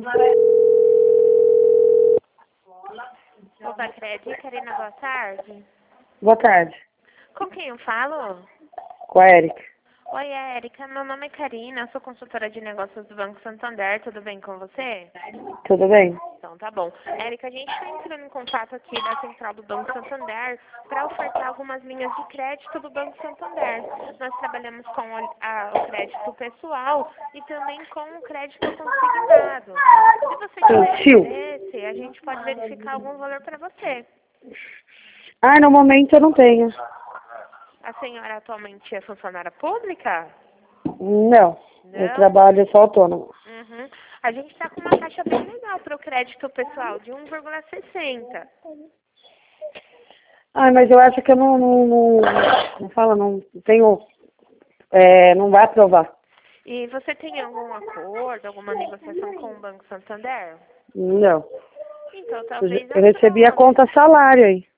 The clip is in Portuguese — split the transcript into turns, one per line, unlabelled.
Opa, Cred, Karina, boa tarde.
Boa tarde.
Com quem eu falo?
Com a Érica.
Oi, Érica, meu nome é Karina, eu sou consultora de negócios do Banco Santander, tudo bem com você?
Tudo bem?
Então tá bom. Érica, a gente está entrando em contato aqui da central do Banco Santander para ofertar algumas linhas de crédito do Banco Santander. Nós trabalhamos com o crédito pessoal e também com o crédito consignado. Se você tiver interesse, a gente pode verificar algum valor para você.
Ah, no momento eu não tenho.
A senhora atualmente é funcionária pública?
Não. Eu
Não?
trabalho só autônomo.
Uhum. A gente está com uma taxa bem legal para o crédito pessoal, de 1,60.
Ah, mas eu acho que eu não tenho, não vai aprovar.
E você tem algum acordo, alguma negociação com o Banco Santander?
Não.
Então, talvez
Eu recebi a
aprove.
conta salário aí.